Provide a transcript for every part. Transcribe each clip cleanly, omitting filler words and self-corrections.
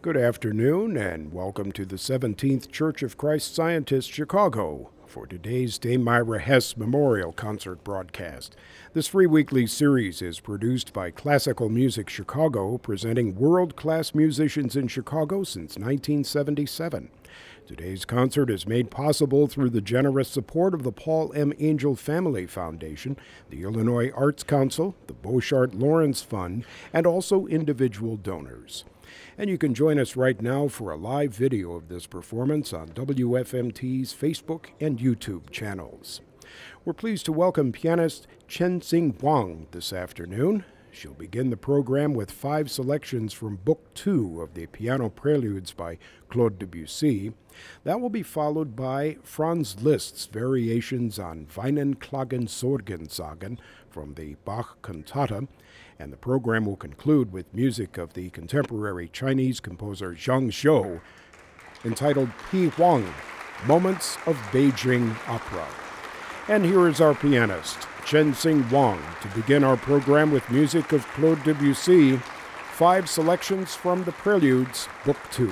Good afternoon, and welcome to the 17th Church of Christ Scientist, Chicago, for today's Dame Myra Hess Memorial Concert broadcast. This free weekly series is produced by Classical Music Chicago, presenting world-class musicians in Chicago since 1977. Today's concert is made possible through the generous support of the Paul M. Angel Family Foundation, the Illinois Arts Council, the Beauchart Lawrence Fund, and also individual donors. And you can join us right now for a live video of this performance on WFMT's Facebook and YouTube channels. We're pleased to welcome pianist Chen-Sing Wang this afternoon. She'll begin the program with 5 selections from Book 2 of the Piano Preludes by Claude Debussy. That will be followed by Franz Liszt's variations on Weinen, Klagen, Sorgen sagen from the Bach Cantata, and the program will conclude with music of the contemporary Chinese composer Zhang Zhou, entitled Pi Huang, Moments of Beijing Opera. And here is our pianist, Chen-Sing Wang, to begin our program with music of Claude Debussy, 5 selections from the Preludes, Book 2.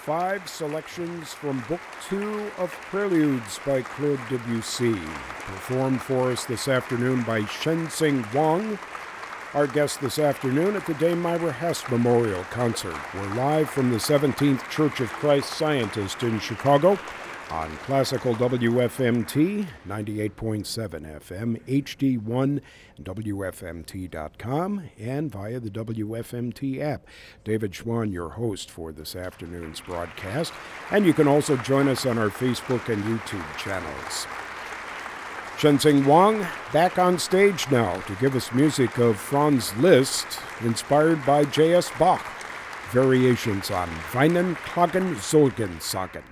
5 selections from Book 2 of Preludes by Claude Debussy, performed for us this afternoon by Shen-Sing Wang. Our guest this afternoon at the Dame Myra Hess Memorial Concert. We're live from the 17th Church of Christ Scientist in Chicago on Classical WFMT, 98.7 FM, HD1, WFMT.com, and via the WFMT app. David Schwann, your host for this afternoon's broadcast. And you can also join us on our Facebook and YouTube channels. Shen-Sing Wang back on stage now to give us music of Franz Liszt, inspired by J.S. Bach, variations on Weinen, Klagen, Sorgen, Sagen.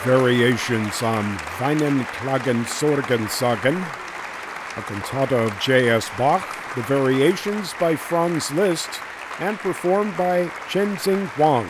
Variations on Weinen, Klagen, Sorgen, Sagen, a cantata of J.S. Bach, the Variations by Franz Liszt, and performed by Chenzing Huang.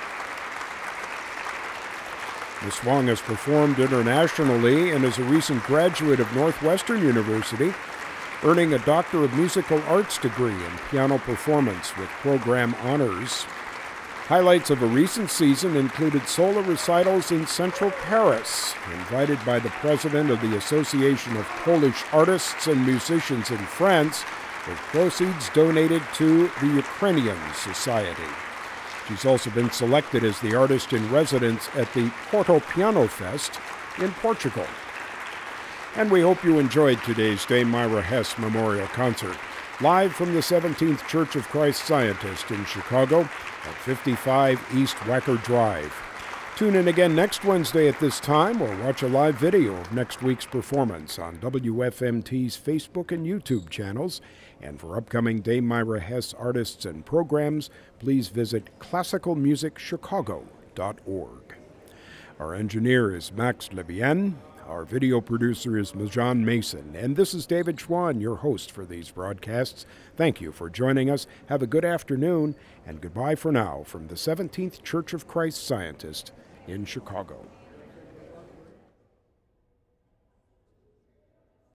Miss Huang has performed internationally and is a recent graduate of Northwestern University, earning a Doctor of Musical Arts degree in piano performance with program honors. Highlights of a recent season included solo recitals in central Paris, invited by the president of the Association of Polish Artists and Musicians in France, with proceeds donated to the Ukrainian Society. She's also been selected as the artist in residence at the Porto Piano Fest in Portugal. And we hope you enjoyed today's Dame Myra Hess Memorial Concert, live from the 17th Church of Christ Scientist in Chicago at 55 East Wacker Drive. Tune in again next Wednesday at this time or watch a live video of next week's performance on WFMT's Facebook and YouTube channels. And for upcoming Dame Myra Hess artists and programs, please visit classicalmusicchicago.org. Our engineer is Max Levienne. Our video producer is Majan Mason. And this is David Schwann, your host for these broadcasts. Thank you for joining us. Have a good afternoon, and goodbye for now from the 17th Church of Christ Scientist in Chicago.